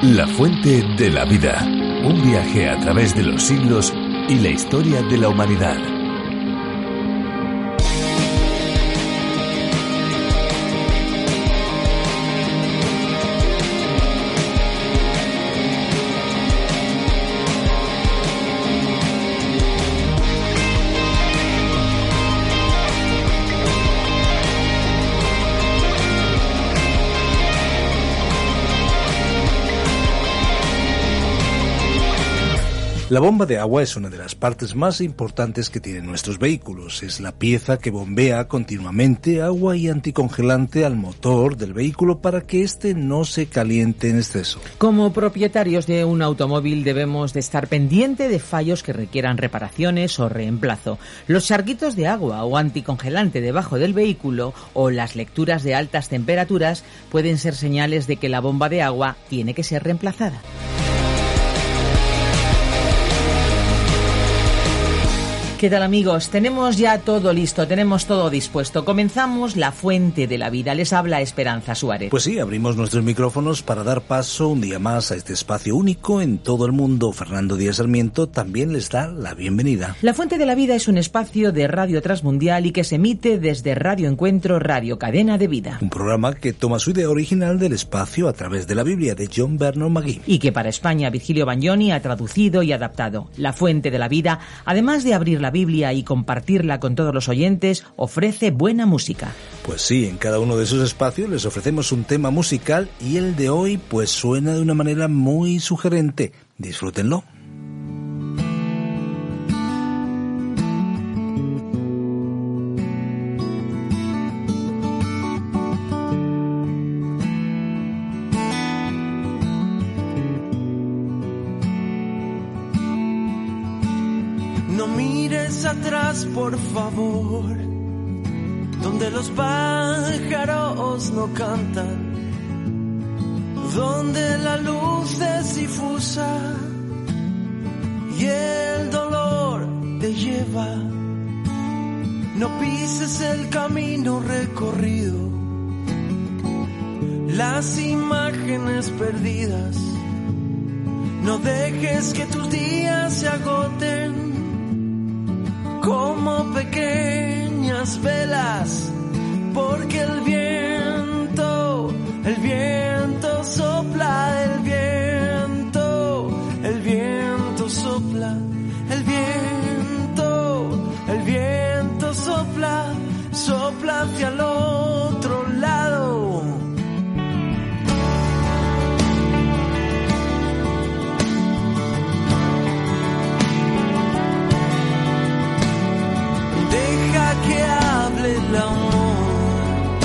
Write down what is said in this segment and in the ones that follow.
La fuente de la vida. Un viaje a través de los siglos y la historia de la humanidad. La bomba de agua es una de las partes más importantes que tienen nuestros vehículos. Es la pieza que bombea continuamente agua y anticongelante al motor del vehículo para que éste no se caliente en exceso. Como propietarios de un automóvil debemos de estar pendiente de fallos que requieran reparaciones o reemplazo. Los charquitos de agua o anticongelante debajo del vehículo o las lecturas de altas temperaturas pueden ser señales de que la bomba de agua tiene que ser reemplazada. ¿Qué tal, amigos? Tenemos ya todo listo, tenemos todo dispuesto. Comenzamos La Fuente de la Vida. Les habla Esperanza Suárez. Pues sí, abrimos nuestros micrófonos para dar paso un día más a este espacio único en todo el mundo. Fernando Díaz Sarmiento también les da la bienvenida. La Fuente de la Vida es un espacio de radio transmundial y que se emite desde Radio Encuentro, Radio Cadena de Vida. Un programa que toma su idea original del espacio a través de la Biblia de John Bernard Magee. Y que para España Virgilio Bagnoni ha traducido y adaptado. La Fuente de la Vida, además de abrir la Biblia y compartirla con todos los oyentes, ofrece buena música. Pues sí, en cada uno de esos espacios les ofrecemos un tema musical y el de hoy pues suena de una manera muy sugerente. Disfrútenlo. Atrás, por favor, donde los pájaros no cantan, donde la luz es difusa y el dolor te lleva. No pises el camino recorrido, las imágenes perdidas. No dejes que tus días se agoten como pequeñas velas, porque el viento sopla, el viento sopla, el viento sopla hacia el otro lado. Deja que hable el amor,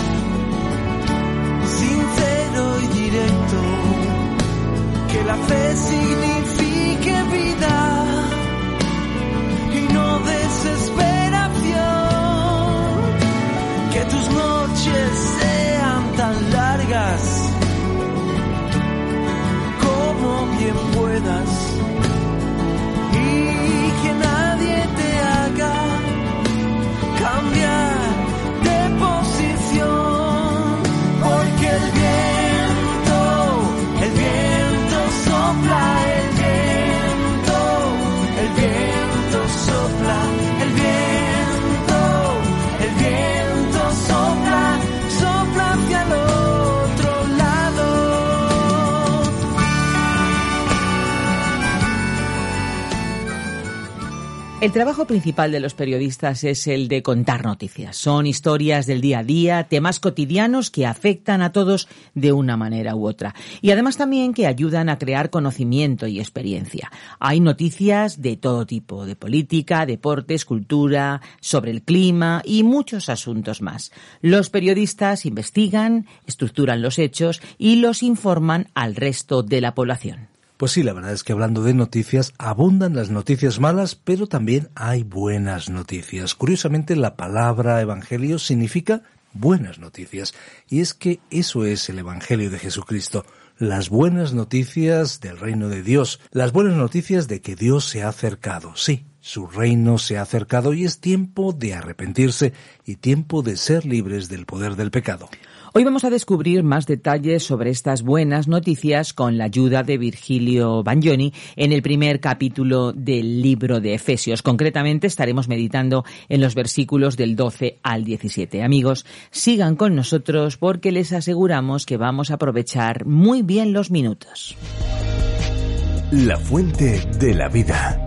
sincero y directo, que la fe signifique vida y no desesperación, que tus noches sean tan largas como bien puedas y que nadie te haga cambiar de posición, porque el viento sopla, el viento sopla, el viento sopla hacia el otro lado. El trabajo principal de los periodistas es el de contar noticias. Son historias del día a día, temas cotidianos que afectan a todos de una manera u otra. Y además también que ayudan a crear conocimiento y experiencia. Hay noticias de todo tipo, de política, deportes, cultura, sobre el clima y muchos asuntos más. Los periodistas investigan, estructuran los hechos y los informan al resto de la población. Pues sí, la verdad es que hablando de noticias, abundan las noticias malas, pero también hay buenas noticias. Curiosamente, la palabra evangelio significa buenas noticias, y es que eso es el evangelio de Jesucristo. Las buenas noticias del reino de Dios, las buenas noticias de que Dios se ha acercado. Sí, Su reino se ha acercado y es tiempo de arrepentirse y tiempo de ser libres del poder del pecado. Hoy vamos a descubrir más detalles sobre estas buenas noticias con la ayuda de Virgilio Bagnoni en el primer capítulo del libro de Efesios. Concretamente estaremos meditando en los versículos del 12 al 17. Amigos, sigan con nosotros porque les aseguramos que vamos a aprovechar muy bien los minutos. La fuente de la vida.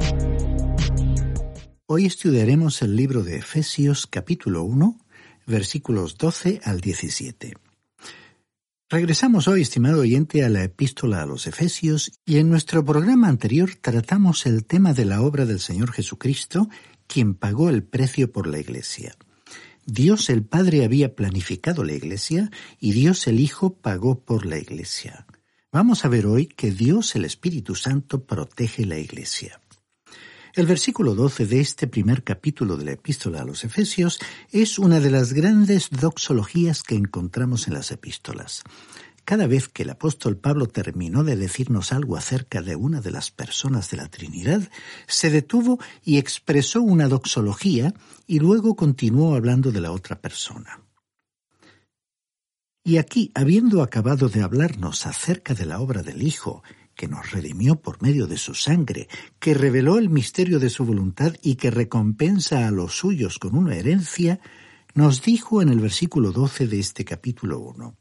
Hoy estudiaremos el libro de Efesios capítulo 1, versículos 12 al 17. Regresamos hoy, estimado oyente, a la epístola a los Efesios y en nuestro programa anterior tratamos el tema de la obra del Señor Jesucristo, quien pagó el precio por la Iglesia. Dios el Padre había planificado la Iglesia y Dios el Hijo pagó por la Iglesia. Vamos a ver hoy que Dios el Espíritu Santo protege la Iglesia. El versículo 12 de este primer capítulo de la epístola a los Efesios es una de las grandes doxologías que encontramos en las epístolas. Cada vez que el apóstol Pablo terminó de decirnos algo acerca de una de las personas de la Trinidad, se detuvo y expresó una doxología y luego continuó hablando de la otra persona. Y aquí, habiendo acabado de hablarnos acerca de la obra del Hijo, que nos redimió por medio de su sangre, que reveló el misterio de su voluntad y que recompensa a los suyos con una herencia, nos dijo en el versículo 12 de este capítulo 1,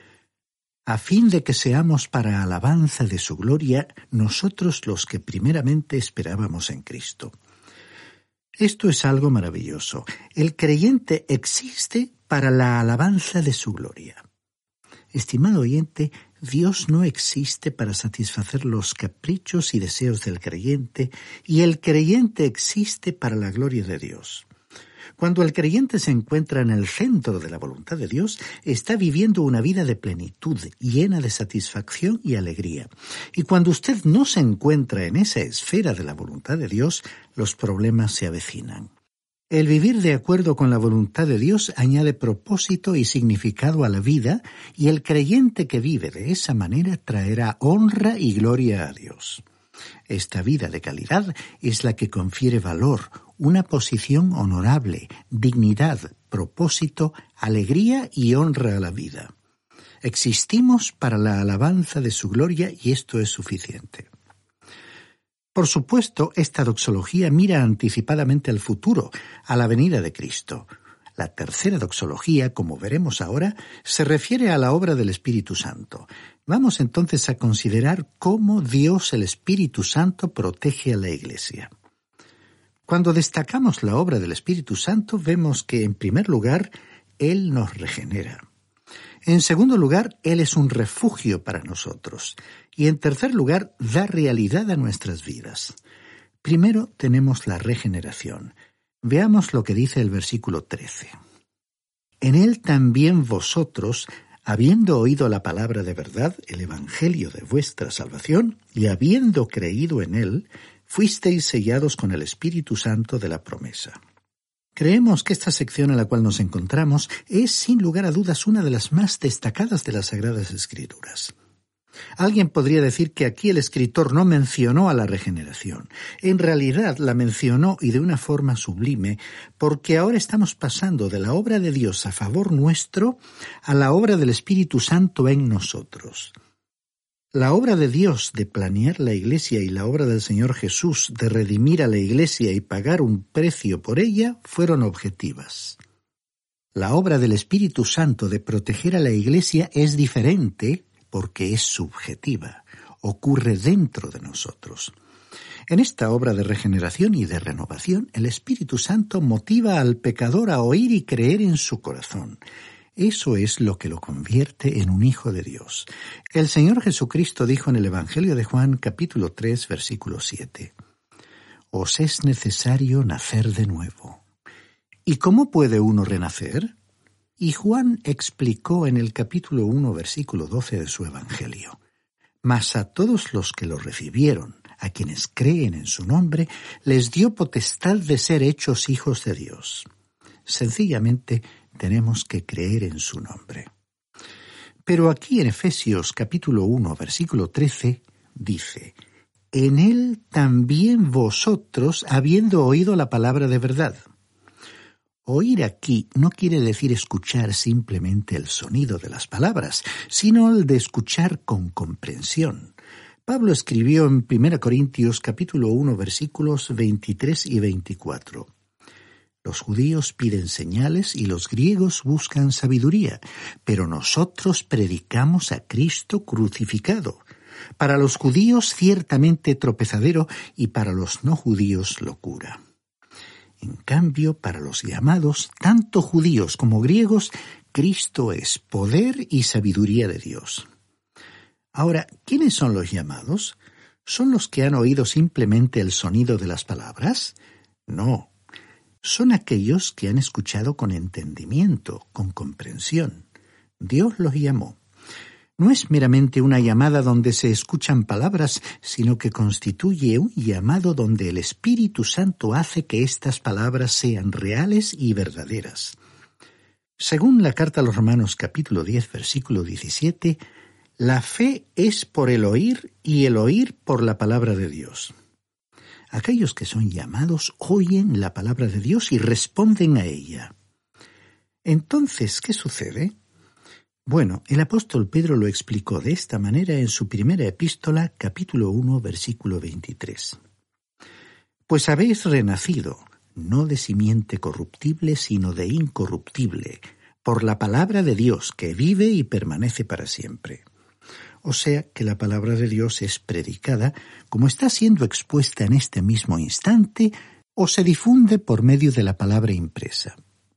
a fin de que seamos para alabanza de su gloria nosotros los que primeramente esperábamos en Cristo. Esto es algo maravilloso. El creyente existe para la alabanza de su gloria. Estimado oyente, Dios no existe para satisfacer los caprichos y deseos del creyente, y el creyente existe para la gloria de Dios. Cuando el creyente se encuentra en el centro de la voluntad de Dios, está viviendo una vida de plenitud, llena de satisfacción y alegría. Y cuando usted no se encuentra en esa esfera de la voluntad de Dios, los problemas se avecinan. El vivir de acuerdo con la voluntad de Dios añade propósito y significado a la vida, y el creyente que vive de esa manera traerá honra y gloria a Dios. Esta vida de calidad es la que confiere valor, una posición honorable, dignidad, propósito, alegría y honra a la vida. Existimos para la alabanza de su gloria y esto es suficiente. Por supuesto, esta doxología mira anticipadamente al futuro, a la venida de Cristo. La tercera doxología, como veremos ahora, se refiere a la obra del Espíritu Santo. Vamos entonces a considerar cómo Dios, el Espíritu Santo, protege a la Iglesia. Cuando destacamos la obra del Espíritu Santo, vemos que, en primer lugar, Él nos regenera. En segundo lugar, Él es un refugio para nosotros. Y en tercer lugar, da realidad a nuestras vidas. Primero tenemos la regeneración. Veamos lo que dice el versículo 13. En Él también vosotros, habiendo oído la palabra de verdad, el evangelio de vuestra salvación, y habiendo creído en Él, fuisteis sellados con el Espíritu Santo de la promesa. Creemos que esta sección en la cual nos encontramos es, sin lugar a dudas, una de las más destacadas de las Sagradas Escrituras. Alguien podría decir que aquí el escritor no mencionó a la regeneración. En realidad la mencionó y de una forma sublime, porque ahora estamos pasando de la obra de Dios a favor nuestro a la obra del Espíritu Santo en nosotros. La obra de Dios de planear la Iglesia y la obra del Señor Jesús de redimir a la Iglesia y pagar un precio por ella fueron objetivas. La obra del Espíritu Santo de proteger a la Iglesia es diferente porque es subjetiva, ocurre dentro de nosotros. En esta obra de regeneración y de renovación, el Espíritu Santo motiva al pecador a oír y creer en su corazón. Eso es lo que lo convierte en un hijo de Dios. El Señor Jesucristo dijo en el Evangelio de Juan, capítulo 3, versículo 7, «Os es necesario nacer de nuevo». ¿Y cómo puede uno renacer? Y Juan explicó en el capítulo 1, versículo 12 de su Evangelio, «Mas a todos los que lo recibieron, a quienes creen en su nombre, les dio potestad de ser hechos hijos de Dios». Sencillamente, tenemos que creer en su nombre. Pero aquí en Efesios capítulo 1, versículo 13, dice, en él también vosotros, habiendo oído la palabra de verdad. Oír aquí no quiere decir escuchar simplemente el sonido de las palabras, sino el de escuchar con comprensión. Pablo escribió en 1 Corintios capítulo 1 versículos 23 y 24. Los judíos piden señales y los griegos buscan sabiduría, pero nosotros predicamos a Cristo crucificado. Para los judíos ciertamente tropezadero y para los no judíos locura. En cambio, para los llamados, tanto judíos como griegos, Cristo es poder y sabiduría de Dios. Ahora, ¿quiénes son los llamados? ¿Son los que han oído simplemente el sonido de las palabras? No. Son aquellos que han escuchado con entendimiento, con comprensión. Dios los llamó. No es meramente una llamada donde se escuchan palabras, sino que constituye un llamado donde el Espíritu Santo hace que estas palabras sean reales y verdaderas. Según la carta a los Romanos capítulo 10, versículo 17, la fe es por el oír y el oír por la palabra de Dios. Aquellos que son llamados oyen la palabra de Dios y responden a ella. Entonces, ¿qué sucede? Bueno, el apóstol Pedro lo explicó de esta manera en su primera epístola, capítulo 1, versículo 23. Pues habéis renacido, no de simiente corruptible, sino de incorruptible, por la palabra de Dios que vive y permanece para siempre. O sea que la palabra de Dios es predicada como está siendo expuesta en este mismo instante o se difunde por medio de la palabra impresa.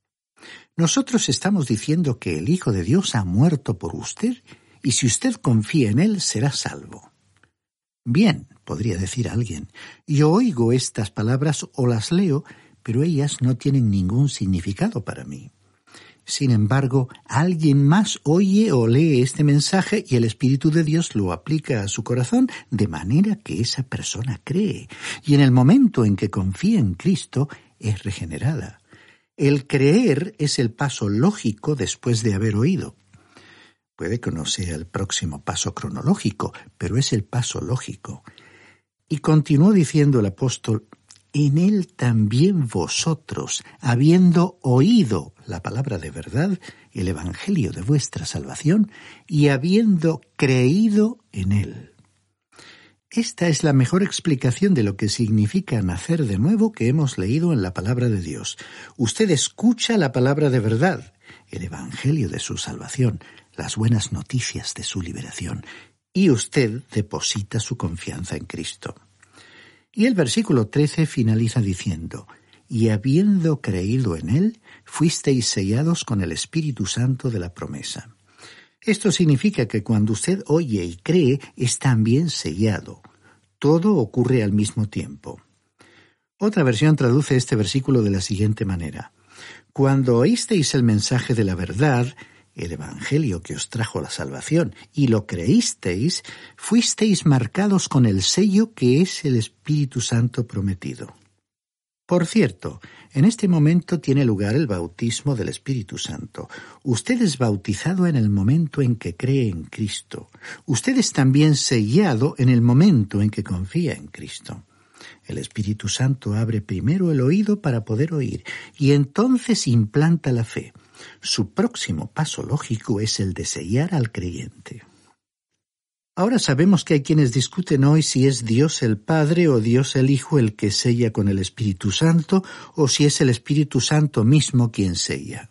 Nosotros estamos diciendo que el Hijo de Dios ha muerto por usted y si usted confía en Él será salvo. Bien, podría decir alguien, yo oigo estas palabras o las leo, pero ellas no tienen ningún significado para mí. Sin embargo, alguien más oye o lee este mensaje y el Espíritu de Dios lo aplica a su corazón de manera que esa persona cree, y en el momento en que confía en Cristo es regenerada. El creer es el paso lógico después de haber oído. Puede que no sea el próximo paso cronológico, pero es el paso lógico. Y continuó diciendo el apóstol, en él también vosotros, habiendo oído la palabra de verdad, el evangelio de vuestra salvación, y habiendo creído en él. Esta es la mejor explicación de lo que significa nacer de nuevo que hemos leído en la palabra de Dios. Usted escucha la palabra de verdad, el evangelio de su salvación, las buenas noticias de su liberación, y usted deposita su confianza en Cristo. Y el versículo 13 finaliza diciendo, y habiendo creído en él, fuisteis sellados con el Espíritu Santo de la promesa. Esto significa que cuando usted oye y cree, es también sellado. Todo ocurre al mismo tiempo. Otra versión traduce este versículo de la siguiente manera. Cuando oísteis el mensaje de la verdad, el evangelio que os trajo la salvación, y lo creísteis, fuisteis marcados con el sello que es el Espíritu Santo prometido. Por cierto, en este momento tiene lugar el bautismo del Espíritu Santo. Usted es bautizado en el momento en que cree en Cristo. Usted es también sellado en el momento en que confía en Cristo. El Espíritu Santo abre primero el oído para poder oír, y entonces implanta la fe. Su próximo paso lógico es el de sellar al creyente. Ahora sabemos que hay quienes discuten hoy si es Dios el Padre o Dios el Hijo el que sella con el Espíritu Santo o si es el Espíritu Santo mismo quien sella.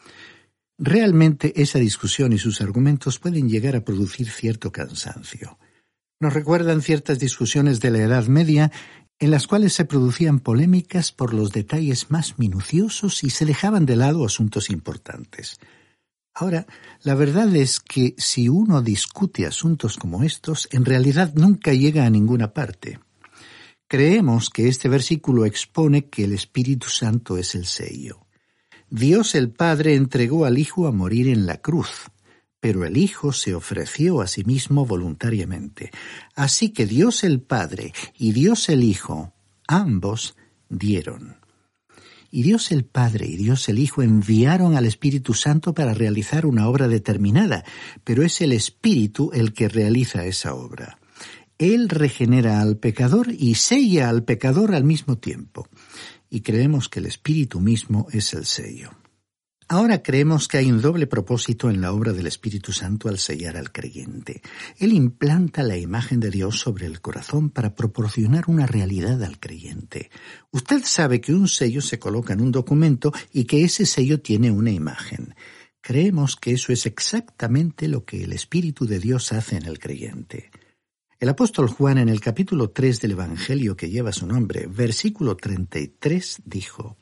Realmente esa discusión y sus argumentos pueden llegar a producir cierto cansancio. Nos recuerdan ciertas discusiones de la Edad Media en las cuales se producían polémicas por los detalles más minuciosos y se dejaban de lado asuntos importantes. Ahora, la verdad es que si uno discute asuntos como estos, en realidad nunca llega a ninguna parte. Creemos que este versículo expone que el Espíritu Santo es el sello. Dios el Padre entregó al Hijo a morir en la cruz, pero el Hijo se ofreció a sí mismo voluntariamente. Así que Dios el Padre y Dios el Hijo, ambos, dieron. Y Dios el Padre y Dios el Hijo enviaron al Espíritu Santo para realizar una obra determinada, pero es el Espíritu el que realiza esa obra. Él regenera al pecador y sella al pecador al mismo tiempo. Y creemos que el Espíritu mismo es el sello. Ahora creemos que hay un doble propósito en la obra del Espíritu Santo al sellar al creyente. Él implanta la imagen de Dios sobre el corazón para proporcionar una realidad al creyente. Usted sabe que un sello se coloca en un documento y que ese sello tiene una imagen. Creemos que eso es exactamente lo que el Espíritu de Dios hace en el creyente. El apóstol Juan, en el capítulo 3 del Evangelio que lleva su nombre, versículo 33, dijo: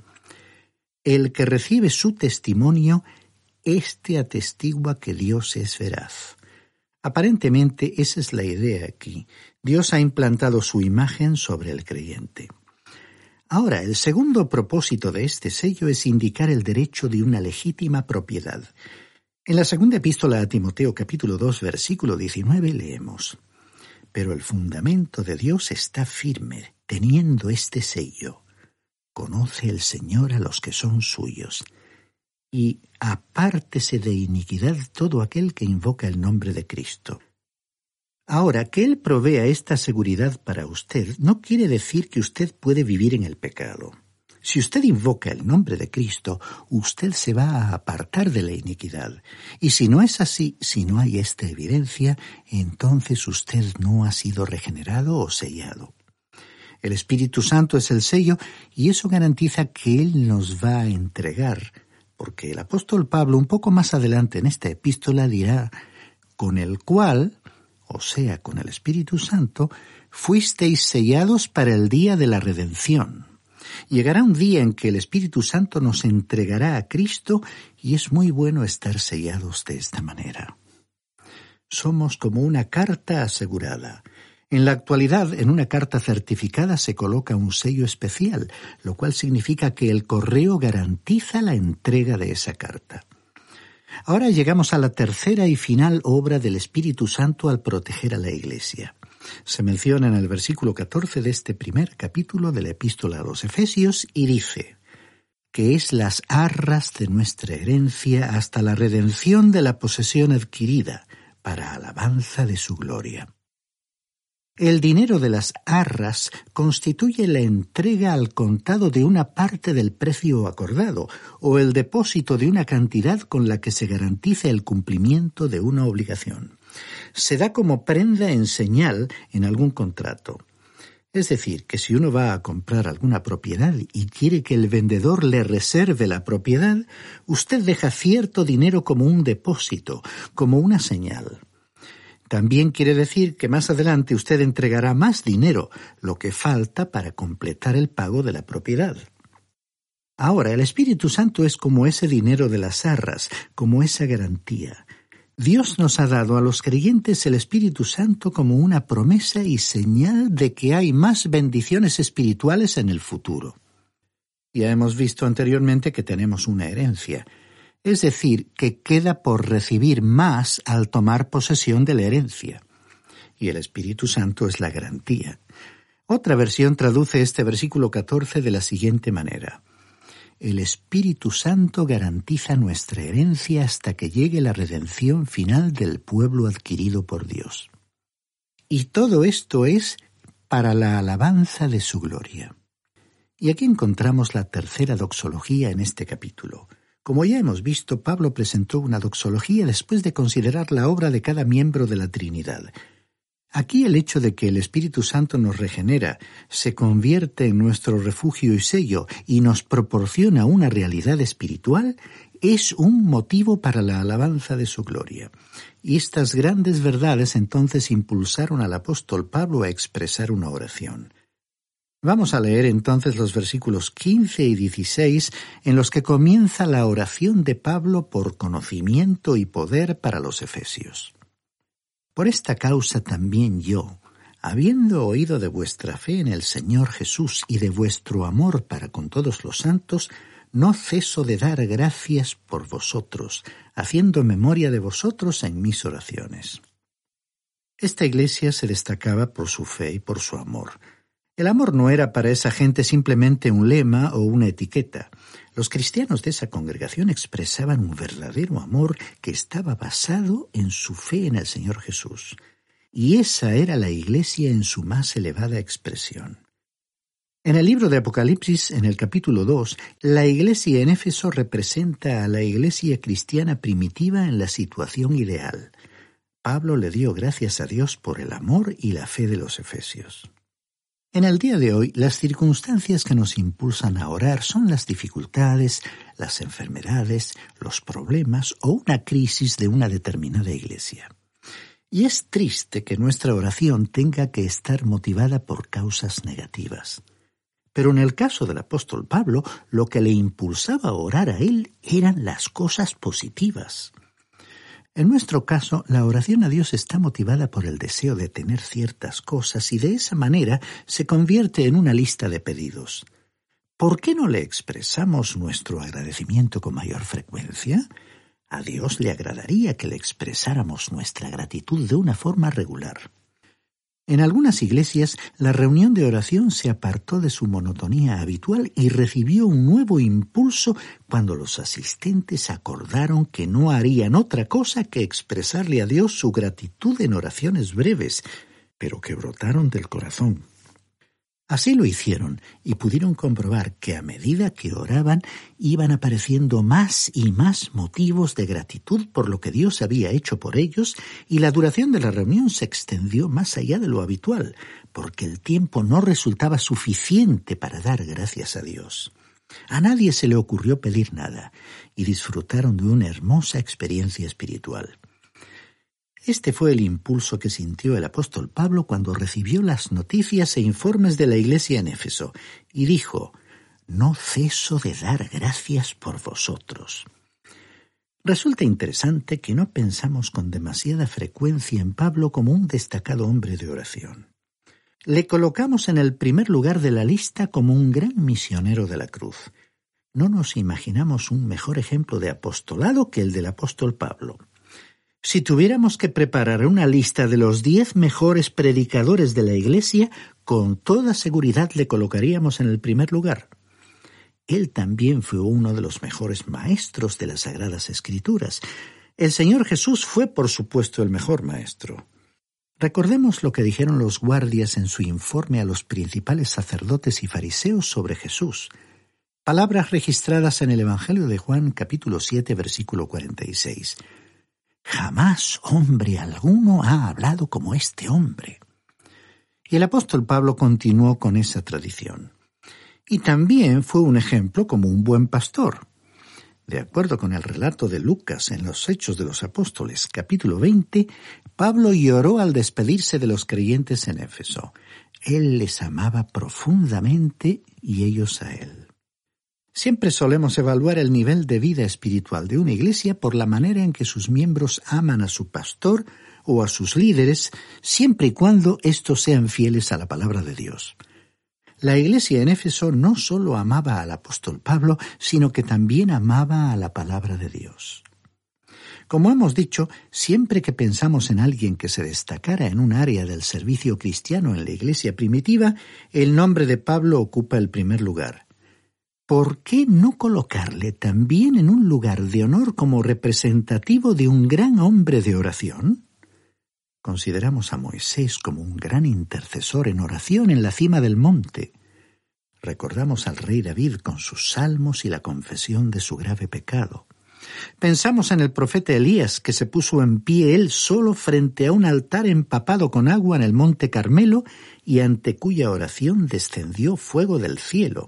«El que recibe su testimonio, éste atestigua que Dios es veraz». Aparentemente esa es la idea aquí. Dios ha implantado su imagen sobre el creyente. Ahora, el segundo propósito de este sello es indicar el derecho de una legítima propiedad. En la segunda epístola a Timoteo, capítulo 2, versículo 19, leemos: «Pero el fundamento de Dios está firme, teniendo este sello. Conoce el Señor a los que son suyos, y apártese de iniquidad todo aquel que invoca el nombre de Cristo». Ahora, que Él provea esta seguridad para usted no quiere decir que usted puede vivir en el pecado. Si usted invoca el nombre de Cristo, usted se va a apartar de la iniquidad. Y si no es así, si no hay esta evidencia, entonces usted no ha sido regenerado o sellado. El Espíritu Santo es el sello y eso garantiza que Él nos va a entregar, porque el apóstol Pablo un poco más adelante en esta epístola dirá: «Con el cual, o sea, con el Espíritu Santo, fuisteis sellados para el día de la redención». Llegará un día en que el Espíritu Santo nos entregará a Cristo y es muy bueno estar sellados de esta manera. Somos como una carta asegurada. En la actualidad, en una carta certificada se coloca un sello especial, lo cual significa que el correo garantiza la entrega de esa carta. Ahora llegamos a la tercera y final obra del Espíritu Santo al proteger a la Iglesia. Se menciona en el versículo 14 de este primer capítulo de la Epístola a los Efesios y dice: «que es las arras de nuestra herencia hasta la redención de la posesión adquirida, para alabanza de su gloria». El dinero de las arras constituye la entrega al contado de una parte del precio acordado, o el depósito de una cantidad con la que se garantiza el cumplimiento de una obligación. Se da como prenda en señal en algún contrato. Es decir, que si uno va a comprar alguna propiedad y quiere que el vendedor le reserve la propiedad, usted deja cierto dinero como un depósito, como una señal. También quiere decir que más adelante usted entregará más dinero, lo que falta para completar el pago de la propiedad. Ahora, el Espíritu Santo es como ese dinero de las arras, como esa garantía. Dios nos ha dado a los creyentes el Espíritu Santo como una promesa y señal de que hay más bendiciones espirituales en el futuro. Ya hemos visto anteriormente que tenemos una herencia, es decir, que queda por recibir más al tomar posesión de la herencia. Y el Espíritu Santo es la garantía. Otra versión traduce este versículo 14 de la siguiente manera: «El Espíritu Santo garantiza nuestra herencia hasta que llegue la redención final del pueblo adquirido por Dios». Y todo esto es para la alabanza de su gloria. Y aquí encontramos la tercera doxología en este capítulo. Como ya hemos visto, Pablo presentó una doxología después de considerar la obra de cada miembro de la Trinidad. Aquí el hecho de que el Espíritu Santo nos regenera, se convierte en nuestro refugio y sello y nos proporciona una realidad espiritual, es un motivo para la alabanza de su gloria. Y estas grandes verdades entonces impulsaron al apóstol Pablo a expresar una oración. Vamos a leer entonces los versículos 15 y 16 en los que comienza la oración de Pablo por conocimiento y poder para los efesios. «Por esta causa también yo, habiendo oído de vuestra fe en el Señor Jesús y de vuestro amor para con todos los santos, no ceso de dar gracias por vosotros, haciendo memoria de vosotros en mis oraciones». Esta iglesia se destacaba por su fe y por su amor. El amor no era para esa gente simplemente un lema o una etiqueta. Los cristianos de esa congregación expresaban un verdadero amor que estaba basado en su fe en el Señor Jesús. y esa era la Iglesia en su más elevada expresión. En el libro de Apocalipsis, en el capítulo 2, la iglesia en Éfeso representa a la iglesia cristiana primitiva en la situación ideal. Pablo le dio gracias a Dios por el amor y la fe de los efesios. En el día de hoy, las circunstancias que nos impulsan a orar son las dificultades, las enfermedades, los problemas o una crisis de una determinada iglesia. Y es triste que nuestra oración tenga que estar motivada por causas negativas. Pero en el caso del apóstol Pablo, lo que le impulsaba a orar a él eran las cosas positivas. En nuestro caso, la oración a Dios está motivada por el deseo de tener ciertas cosas y de esa manera se convierte en una lista de pedidos. ¿Por qué no le expresamos nuestro agradecimiento con mayor frecuencia? A Dios le agradaría que le expresáramos nuestra gratitud de una forma regular. En algunas iglesias, la reunión de oración se apartó de su monotonía habitual y recibió un nuevo impulso cuando los asistentes acordaron que no harían otra cosa que expresarle a Dios su gratitud en oraciones breves, pero que brotaron del corazón. Así lo hicieron y pudieron comprobar que a medida que oraban iban apareciendo más y más motivos de gratitud por lo que Dios había hecho por ellos y la duración de la reunión se extendió más allá de lo habitual, porque el tiempo no resultaba suficiente para dar gracias a Dios. A nadie se le ocurrió pedir nada y disfrutaron de una hermosa experiencia espiritual. Este fue el impulso que sintió el apóstol Pablo cuando recibió las noticias e informes de la iglesia en Éfeso, y dijo: «No ceso de dar gracias por vosotros». Resulta interesante que no pensamos con demasiada frecuencia en Pablo como un destacado hombre de oración. Le colocamos en el primer lugar de la lista como un gran misionero de la cruz. No nos imaginamos un mejor ejemplo de apostolado que el del apóstol Pablo. Si tuviéramos que preparar una lista de los 10 mejores predicadores de la Iglesia, con toda seguridad le colocaríamos en el primer lugar. Él también fue uno de los mejores maestros de las Sagradas Escrituras. El Señor Jesús fue, por supuesto, el mejor maestro. Recordemos lo que dijeron los guardias en su informe a los principales sacerdotes y fariseos sobre Jesús. Palabras registradas en el Evangelio de Juan, capítulo 7, versículo 46. «Jamás hombre alguno ha hablado como este hombre». Y el apóstol Pablo continuó con esa tradición. Y también fue un ejemplo como un buen pastor. De acuerdo con el relato de Lucas en los Hechos de los Apóstoles, capítulo 20, Pablo lloró al despedirse de los creyentes en Éfeso. Él les amaba profundamente y ellos a él. Siempre solemos evaluar el nivel de vida espiritual de una iglesia por la manera en que sus miembros aman a su pastor o a sus líderes, siempre y cuando éstos sean fieles a la palabra de Dios. La iglesia en Éfeso no solo amaba al apóstol Pablo, sino que también amaba a la palabra de Dios. Como hemos dicho, siempre que pensamos en alguien que se destacara en un área del servicio cristiano en la iglesia primitiva, el nombre de Pablo ocupa el primer lugar. ¿Por qué no colocarle también en un lugar de honor como representativo de un gran hombre de oración? Consideramos a Moisés como un gran intercesor en oración en la cima del monte. Recordamos al rey David con sus salmos y la confesión de su grave pecado. Pensamos en el profeta Elías, que se puso en pie él solo frente a un altar empapado con agua en el monte Carmelo y ante cuya oración descendió fuego del cielo.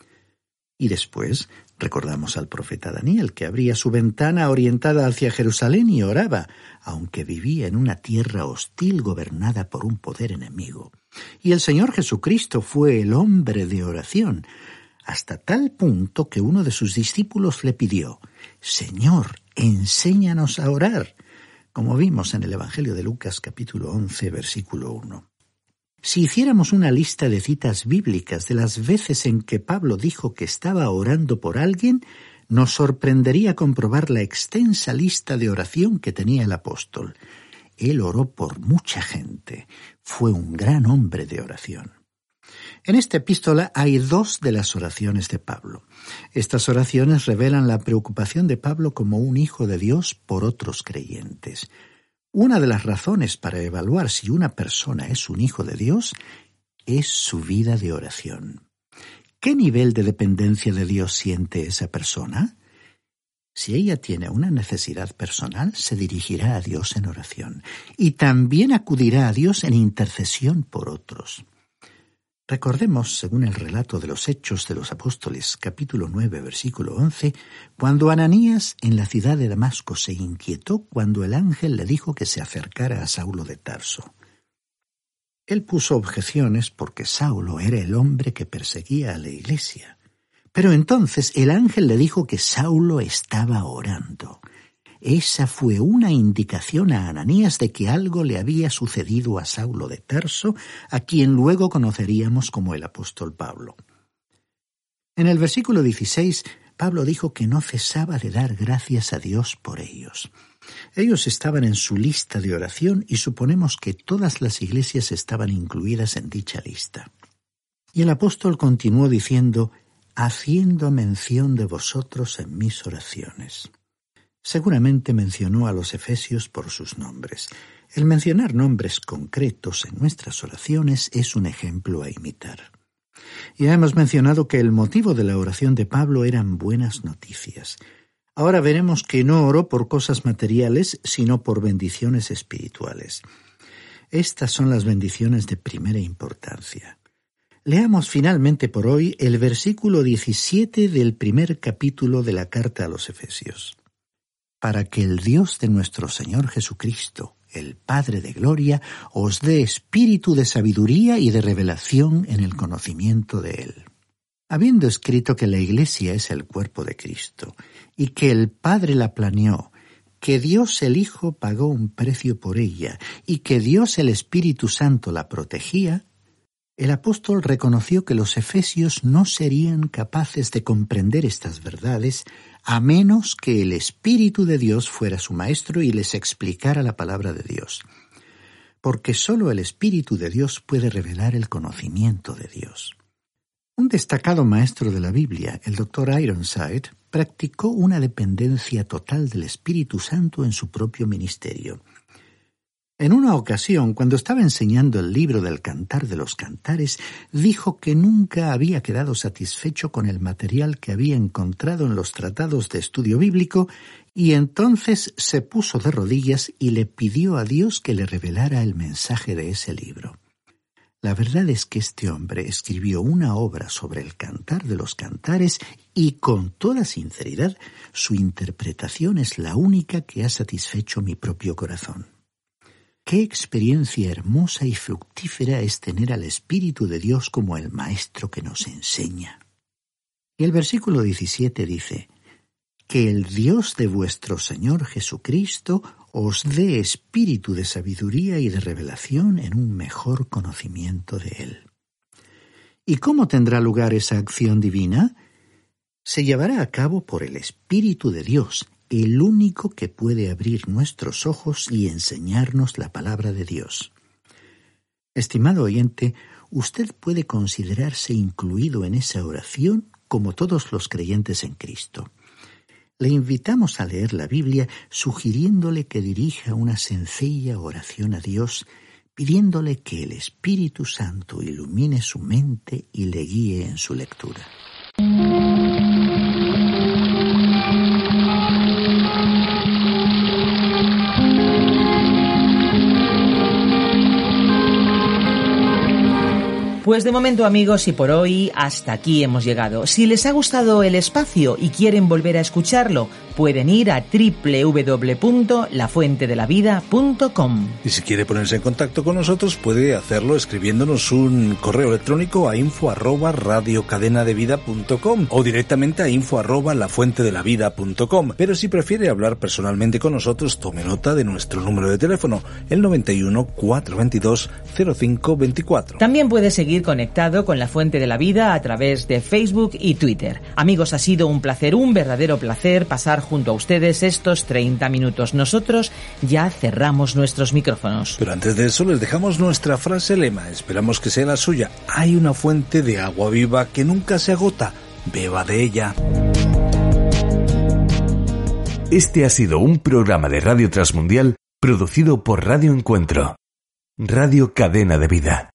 Y después recordamos al profeta Daniel, que abría su ventana orientada hacia Jerusalén y oraba, aunque vivía en una tierra hostil gobernada por un poder enemigo. Y el Señor Jesucristo fue el hombre de oración, hasta tal punto que uno de sus discípulos le pidió: «Señor, enséñanos a orar», como vimos en el Evangelio de Lucas capítulo 11, versículo 1. Si hiciéramos una lista de citas bíblicas de las veces en que Pablo dijo que estaba orando por alguien, nos sorprendería comprobar la extensa lista de oración que tenía el apóstol. Él oró por mucha gente. Fue un gran hombre de oración. En esta epístola hay 2 de las oraciones de Pablo. Estas oraciones revelan la preocupación de Pablo como un hijo de Dios por otros creyentes. Una de las razones para evaluar si una persona es un hijo de Dios es su vida de oración. ¿Qué nivel de dependencia de Dios siente esa persona? Si ella tiene una necesidad personal, se dirigirá a Dios en oración y también acudirá a Dios en intercesión por otros. Recordemos, según el relato de los Hechos de los Apóstoles, capítulo 9, versículo 11, cuando Ananías en la ciudad de Damasco se inquietó cuando el ángel le dijo que se acercara a Saulo de Tarso. Él puso objeciones porque Saulo era el hombre que perseguía a la iglesia. Pero entonces el ángel le dijo que Saulo estaba orando. Esa fue una indicación a Ananías de que algo le había sucedido a Saulo de Tarso, a quien luego conoceríamos como el apóstol Pablo. En el versículo 16, Pablo dijo que no cesaba de dar gracias a Dios por ellos. Ellos estaban en su lista de oración y suponemos que todas las iglesias estaban incluidas en dicha lista. Y el apóstol continuó diciendo: haciendo mención de vosotros en mis oraciones. Seguramente mencionó a los efesios por sus nombres. El mencionar nombres concretos en nuestras oraciones es un ejemplo a imitar. Ya hemos mencionado que el motivo de la oración de Pablo eran buenas noticias. Ahora veremos que no oró por cosas materiales, sino por bendiciones espirituales. Estas son las bendiciones de primera importancia. Leamos finalmente por hoy el versículo 17 del primer capítulo de la carta a los Efesios. Para que el Dios de nuestro Señor Jesucristo, el Padre de gloria, os dé espíritu de sabiduría y de revelación en el conocimiento de Él. Habiendo escrito que la Iglesia es el cuerpo de Cristo, y que el Padre la planeó, que Dios el Hijo pagó un precio por ella, y que Dios el Espíritu Santo la protegía, el apóstol reconoció que los efesios no serían capaces de comprender estas verdades a menos que el Espíritu de Dios fuera su maestro y les explicara la palabra de Dios. Porque sólo el Espíritu de Dios puede revelar el conocimiento de Dios. Un destacado maestro de la Biblia, el Dr. Ironside, practicó una dependencia total del Espíritu Santo en su propio ministerio. En una ocasión, cuando estaba enseñando el libro del Cantar de los Cantares, dijo que nunca había quedado satisfecho con el material que había encontrado en los tratados de estudio bíblico y entonces se puso de rodillas y le pidió a Dios que le revelara el mensaje de ese libro. La verdad es que este hombre escribió una obra sobre el Cantar de los Cantares y con toda sinceridad su interpretación es la única que ha satisfecho mi propio corazón. Qué experiencia hermosa y fructífera es tener al Espíritu de Dios como el Maestro que nos enseña. Y el versículo 17 dice: que el Dios de vuestro Señor Jesucristo os dé espíritu de sabiduría y de revelación en un mejor conocimiento de Él. ¿Y cómo tendrá lugar esa acción divina? Se llevará a cabo por el Espíritu de Dios, el único que puede abrir nuestros ojos y enseñarnos la palabra de Dios. Estimado oyente, usted puede considerarse incluido en esa oración como todos los creyentes en Cristo. Le invitamos a leer la Biblia sugiriéndole que dirija una sencilla oración a Dios, pidiéndole que el Espíritu Santo ilumine su mente y le guíe en su lectura. Pues de momento, amigos, y por hoy hasta aquí hemos llegado. Si les ha gustado el espacio y quieren volver a escucharlo, pueden ir a www.lafuentedelavida.com. Y si quiere ponerse en contacto con nosotros, puede hacerlo escribiéndonos un correo electrónico a info@radiocadenadevida.com o directamente a info@lafuentedelavida.com. Pero si prefiere hablar personalmente con nosotros, tome nota de nuestro número de teléfono, el 91 422 0524. También puede seguir conectado con La Fuente de la Vida a través de Facebook y Twitter. Amigos, ha sido un placer, un verdadero placer pasar junto a ustedes estos 30 minutos. Nosotros ya cerramos nuestros micrófonos. Pero antes de eso les dejamos nuestra frase lema. Esperamos que sea la suya. Hay una fuente de agua viva que nunca se agota. Beba de ella. Este ha sido un programa de Radio Transmundial Producido por Radio Encuentro, Radio Cadena de Vida.